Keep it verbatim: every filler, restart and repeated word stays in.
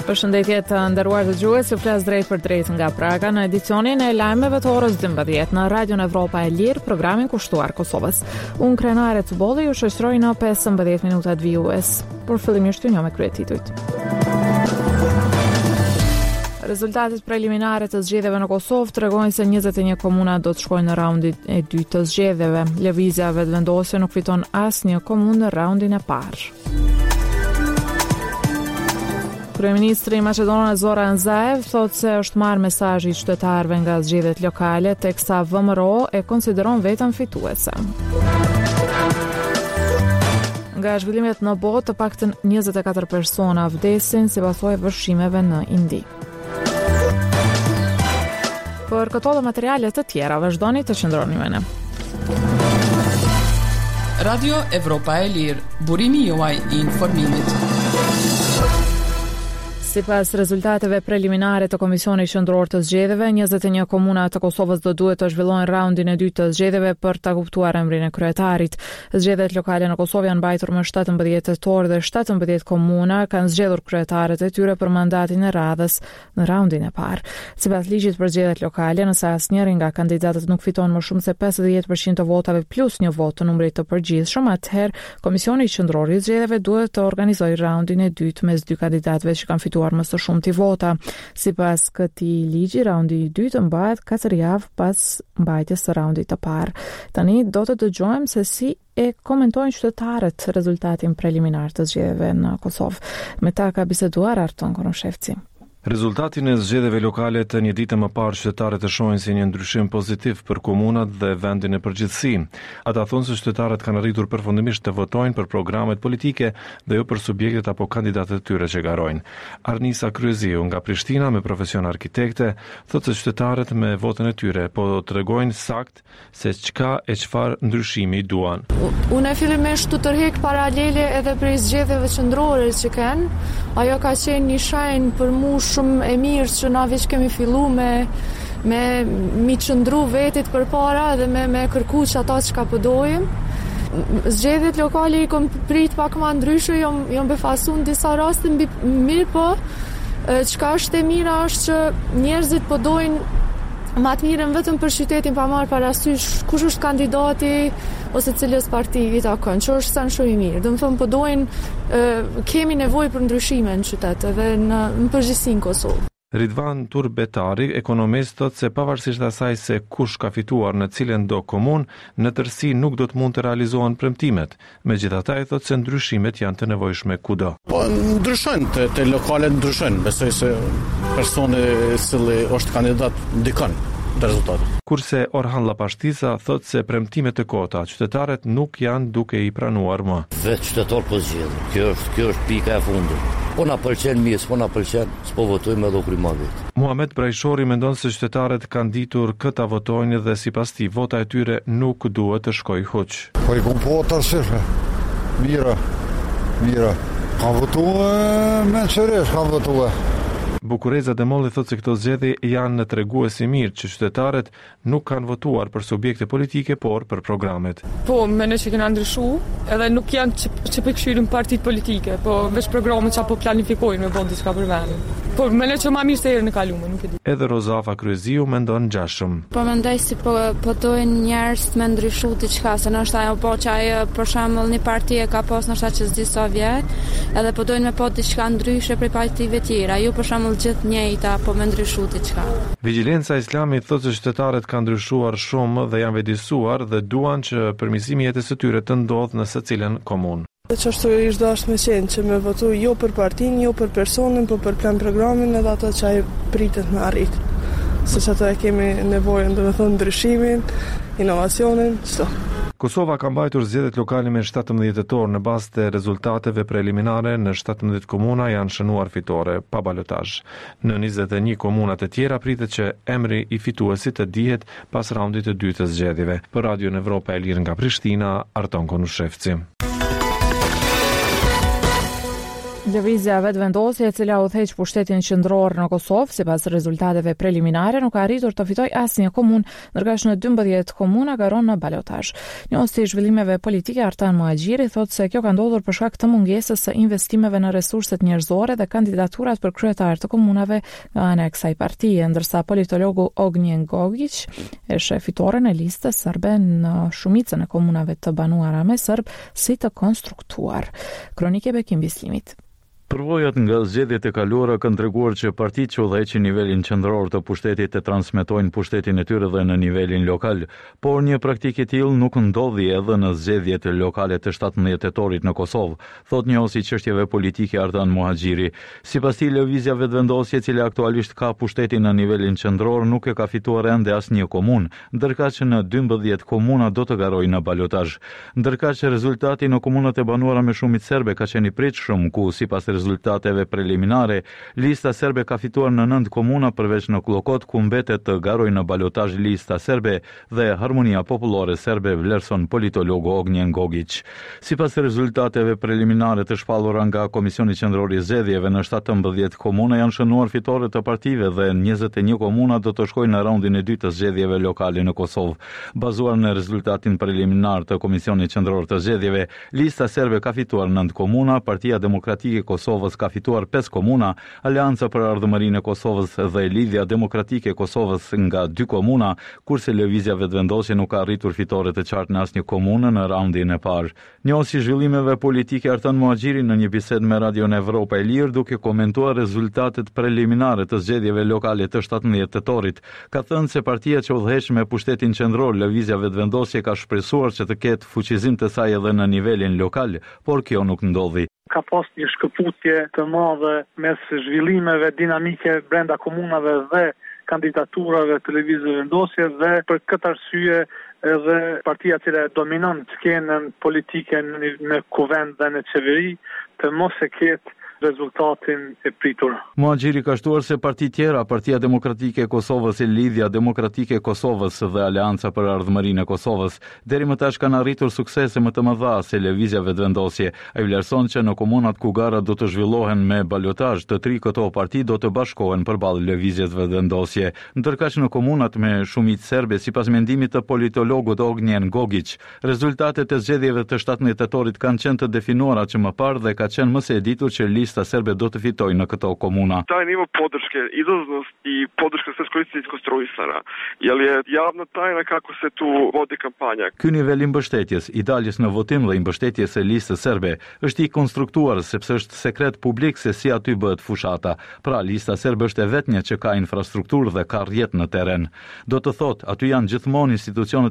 Përshëndetje të nderuar dëgjues, ju flas drejt për drejt nga Praga në edicionin e lajmeve të orës dymbëdhjetë në Radion Evropa e Lirë, programin kushtuar Kosovës. Unë krenare të bolli ju shoqëroj në pesëmbëdhjetë minutat vijues. Por fillimisht ju njoh me kryetitujt. Rezultatet preliminare të zgjedhjeve në Kosovë tregojnë se njëzet e një komuna do të shkojnë në raundin e dytë të zgjedhjeve. Lëvizja vetëvendosje nuk fiton asnjë komunë në raundin e parë. Kryeministri i Maqedonisë Zoran Zaev thotë se është marrë mesazhi i qytetarëve nga zgjedhjet lokale, teksa V M R O e konsideron veten fituese. Nga zhvillimet në botë, të paktën njëzet e katër persona vdesin si pasojë e vështrimeve në Indi. Për këto dhe materiale të tjera, vazhdoni të qëndroni me ne. Radio Evropa e Lirë, burimi juaj i informimit. Sipas rezultateve preliminare të Komisionit Qendror të Zgjedhjeve, njëzet e një komuna të Kosovës do duhet të zhvillojnë raundin e dytë të zgjedhjeve për ta kuptuar emrin e kryetarit. Zgjedhjet lokale në Kosovë janë mbajtur më shtatëmbëdhjetë tetor dhe shtatëmbëdhjetë komuna kanë zgjedhur kryetarët e tyre për mandatin e radhës në raundin e parë. Sipas ligjit për zgjedhjet lokale, nëse asnjëri nga kandidatët nuk fiton më shumë se pesëdhjetë përqind të votave plus një vot të numrit të përgjithshëm, atëherë Komisioni Qendror i Zgjedhjeve duhet të organizojë raundin e dytë mes dy kandidatëve që kanë fituar më së shumti vota. Sipas këtij ligji, raundi i dytë mbahet katër javë pas mbajtjes së raundit të parë. Tani do të dëgjojmë se si e komentojnë qytetarët rezultatin preliminar të zgjedhjeve në Kosovë. Me ta ka biseduar Arton Konushevci. Rezultatin e zgjedhjeve lokale të një dite më parë qytetarët e shohin si një ndryshim pozitiv për komunat dhe vendin e përgjithësi. Ata thonë se qytetarët kanë arritur përfundimisht të votojnë për programet politike dhe jo për subjektet apo kandidatët e tyre që garojnë. Arnisa Kryeziu nga Prishtina me profesion arkitekte thotë se qytetarët me votën e tyre po tregojnë sakt se çka e çfarë ndryshimi duan. Unë fillimisht të tërheq paralele edhe për zgjedhjeve qendrore që kanë. Ajo ka qenë një shenjë për mua shumë e mirë që na veç kemi fillu me me mi qëndru vetit për para dhe me, me kërku që ata që ka pëdojim. Zgjedhjet lokale i kom prit pak ma ndryshe, jom, jom befasu në disa raste mbi mirë, po çka është e mira është që njerëzit pëdojnë ma të mirën vetëm për qytetin pa marrë parasysh kush është kandidati ose cilës parti i takon, që është sa në shumë i mirë. Dhe më thëmë pëdojnë kemi nevojë për ndryshime në qytet edhe në, në përgjithësi në Kosovë. Ridvan Turbetari, ekonomist, thotë se pavarësisht asaj se kush ka fituar në cilën do komunë, në tërësi nuk do të mund të realizohen premtimet. Megjithatë, ai thotë se ndryshimet janë të nevojshme kudo. Po ndryshojnë, te, te lokalet ndryshojnë. Besoj se personi i cili është kandidat ndikon te rezultati. Kurse Orhan Lapashtisa thotë se premtimet e kota qytetarët nuk janë duke i pranuar më. Vetë qytetar po zgjedhin. Kjo është kjo është pika e fundit. Po na pëlqen mirë, po na pëlqen, s'po votojmë edhe kryma vetë. Muhamet Brajshori mendon se qytetarët kanë ditur këta votojnë dhe sipas tij vota e tyre nuk duhet të shkojë huç. Po i kompotar sirë. Mira. Mira. Ka votuar me çeresh, ka votuar. Bukureza Demolli thotë se këto zgjedhje janë treguesi mirë që qytetarët nuk kanë votuar për subjekte politike, por për programet. Po, mendoj që kanë ndryshuar, edhe nuk janë që, që përkëshyrin partitë politike, po veç programet që apo planifikojnë me bënd diçka për vendin. Po, mendoj që ma mirë se herën e kaluar, nuk e di. Edhe Rozafa Kryeziu mendon ngjashëm. Po mendoj si po po dojnë njerëz të më ndryshu diçka, se ndoshta ajo po që ajo për shembull një parti e ka pas ndoshta që s'di sa vjet, edhe po dojnë me po diçka ndryshe prej partive tjera. Ju për shembull gjithë njëjta, po me ndryshu diçka. Vigjilenca Islami thotë se qytetarët kanë ndryshuar shumë dhe janë vetëdijsuar dhe duan që përmirësimi i jetës së tyre të ndodhë në secilën komunë. Qashtu ishtë dashtë me qenë që me votu jo për partin, jo për personin, po për plan programin edhe ato që ai pritet me arrit. Se që ato e kemi nevojën dhe me thonë ndryshimin, inovacionin, qëto. Kosova ka mbajtur zgjedhjet lokale me shtatëmbëdhjetë tetor në bazë të rezultateve preliminare në shtatëmbëdhjetë komuna janë shënuar fitore pa balotazh. Në njëzet e një komuna të tjera pritet që emri i fituesit të dihet pas raundit të dytë të zgjedhjeve. Për Radion Evropa e Lirë nga Prishtina, Arton Konushevci. Lëvizja vetëvendosje e cila udhëheq pushtetin qendror në Kosovë, sipas rezultateve preliminare, nuk ka arritur të fitojë asnjë komunë, ndërkaq në dymbëdhjetë komuna garon në balotazh. Njësi i zhvillimeve politike Artan Muhaxhiri thotë se kjo ka ndodhur për shkak të mungesës së investimeve në resurset njerëzore dhe kandidaturat për kryetar të komunave nga ana e kësaj partie, ndërsa politologu Ognjen Gogić është fitore në listës serbe në shumicën e komunave të banuara me serb si të konstruktuar. Kronike Bekim Bislimit. Përvojat nga zgjedhjet e kaluara kanë treguar që partitë që udhëheqin nivelin qendror të pushtetit e transmetojnë pushtetin e tyre dhe në nivelin lokal, por një praktikë e tillë nuk ndodhi edhe në zgjedhjet lokale të shtatëmbëdhjetë tetorit në Kosovë, thot njohësi çështjeve politike Artan Muhaxhiri. Sipas tij, lëvizja vetëvendosje, e cila aktualisht ka pushtetin në nivelin qendror, nuk e ka fituar ende asnjë komunë, ndërkaq që në dymbëdhjetë komuna do të garojnë në balotazh. Ndërkaq që rezultati në komunat e banuara me shumicë serbe ka qenë i pritshëm, ku sipas rezultateve preliminare, lista serbe ka fituar në nëntë komuna përveç në Klokot, ku mbetet të garojë në balotazh lista serbe dhe Harmonia Popullore Serbe, vlerëson politologu Ognjen Gogić. Sipas rezultateve preliminare të shpallura nga Komisioni Qendror i Zgjedhjeve, në shtatëmbëdhjetë komuna janë shënuar fitore të partive dhe njëzet e një komuna do të shkojnë në raundin e dytë të zgjedhjeve lokale në Kosovë. Bazuar në rezultatin preliminar të Komisionit Qendror të Zgjedhjeve, lista serbe ka fituar nëntë komuna, Partia Demokratike e Kosovës Kosovës ka fituar pesë komuna, Aleanca për Ardhmërinë e Kosovës dhe Lidhja Demokratike e Kosovës nga dy komuna, kurse lëvizja vetëvendosje nuk ka arritur fitore të qartë në asnjë komunë në raundin e parë. Njohësi zhvillimeve politike Artan Muhaxhiri në një bisedë me Radion Evropa e Lirë, duke komentuar rezultatet preliminare të zgjedhjeve lokale të shtatëmbëdhjetë tetorit, ka thënë se partia që udhëheq me pushtetin qendror, lëvizja vetëvendosje, ka shpresuar që të ketë fuqizim të saj edhe në nivelin lokal, por kjo nuk ndodhi. Ka pas një shkëputje të madhe mes zhvillimeve dinamike brenda komunave dhe kandidaturave të lëvizjeve vendosje, dhe për këtë arsye edhe partia që dominon skenën politike në kuvend dhe në qeveri të mos e ketë rezultatin e pritur. Muhaxhiri ka shtuar se parti tjera, Partia Demokratike e Kosovës, Lidhja Demokratike e Kosovës dhe Aleanca për Ardhmërinë e Kosovës, deri më tash kanë arritur suksese më të mëdha se lëvizja vetëvendosje. Ai vlerëson që në komunat ku garat do të zhvillohen me balotazh, të tri këto parti do të bashkohen përballë lëvizjes vetëvendosje. Ndërkaq në komunat me shumicë serbe, sipas mendimit të politologut Ognjen Gogić, rezultatet e zgjedhjeve të shtatëmbëdhjetë tetorit kanë qenë të definuara që më parë dhe ka qenë më së e ditur që lista serbe do të fitojnë në këto komuna. Taj nivo podrške, izlaznost i podrška sve korisnici konstruisana. Jel je javna tajna kako se tu vodi kampanja? Ky nivel i mbështetjes, i daljes në votim dhe i mbështetjes së listës serbe është i konstruktuar sepse është sekret publik se si aty bëhet fushata. Pra, lista serbe është e vetmja që ka infrastrukturë dhe ka rrjet në terren. Do të thotë, aty janë gjithmonë institucionet